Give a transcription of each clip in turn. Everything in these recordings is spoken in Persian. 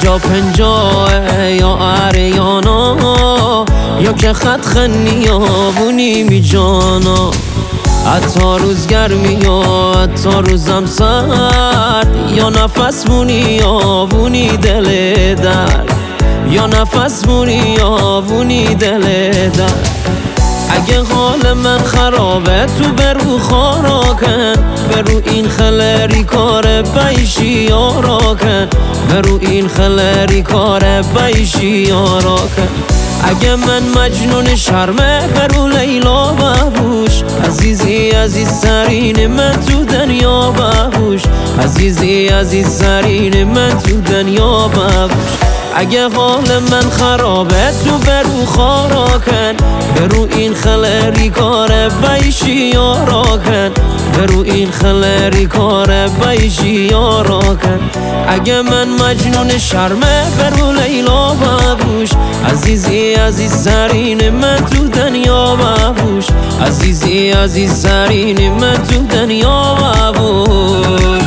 یا پنجاه یا عریانا یا که خط خنی یا بونی می جانا حتی روز گرمی یا حتی روزم سرد یا نفس مونی یا بونی دل درد یا نفس مونی یا بونی دل درد اگه حال من خرابه تو برو خارا کن برو این خلری کار بیشی یارا کن برو این خلری کار بیشی یارا کن اگه من مجنون شرمه برو لیلا ببوش عزیزی عزیز سرین من تو دنیا ببوش عزیزی عزیز سرین من تو دنیا ببوش اگه حال من خرابه تو برو خارا کن برو این خلری کار بیشی یارا کن برو این خلری کار بیشی یارا کن اگه من مجنون شرمه برو لیلا ببوش عزیزی عزیز سرین من تو دنیا ببوش عزیزی عزیز سرین من تو دنیا ببوش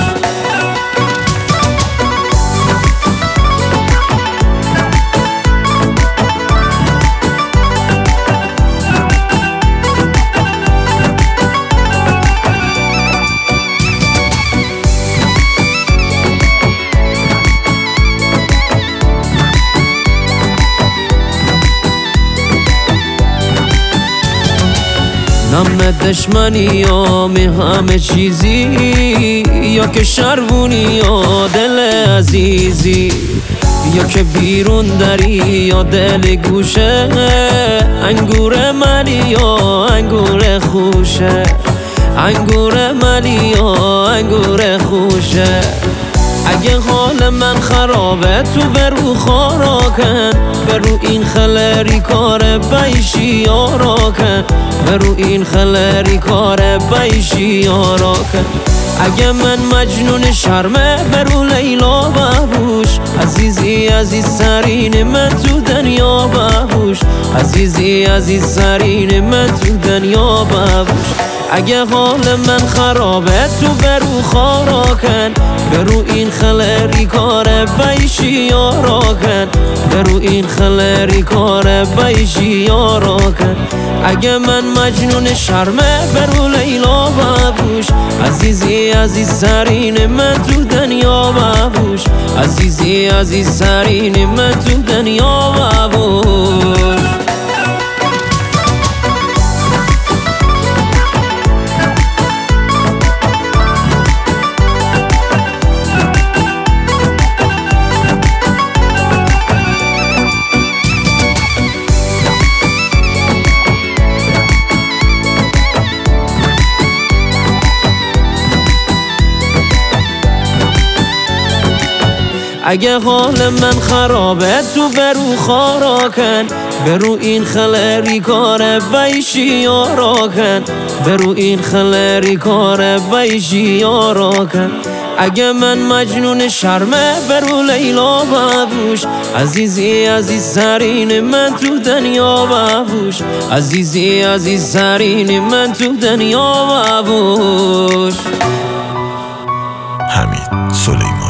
نم دشمنی یا می همه چیزی یا که شروونی یا دل عزیزی یا که بیرون داری یا دل گوشه انگور منی یا انگور خوشه انگور منی یا انگور خوشه اگه حال من خرابه تو برو خارا کن برو این خلری کار بیشی یارا کن برو این خلری کار بیشی یارا کن اگه من مجنون شرمه برو لیلا ببوش عزیزی عزیز سرین من تو دنیا ببوش عزیزی عزیز سرین من تو دنیا ببوش اگه حال من خرابه تو برو خارا کن برو این خلری کار بیشی یارا کن برو این خلری کار بیشی یارا کن اگه من مجنون شرمه برو لیلا ببوش عزیزی عزیز سرین من تو دنیا ببوش عزیزی عزیز سرین من تو دنیا ببوش اگه حال من خرابه تو برو خارا کن برو این خلری کار بیشی یارا کن برو این خلری کار بیشی یارا کن اگه من مجنون شرمه برو لیلا ببوش عزیزی عزیز سرین من تو دنیا ببوش عزیزی عزیز سرین من تو دنیا ببوش حمید سلیمانی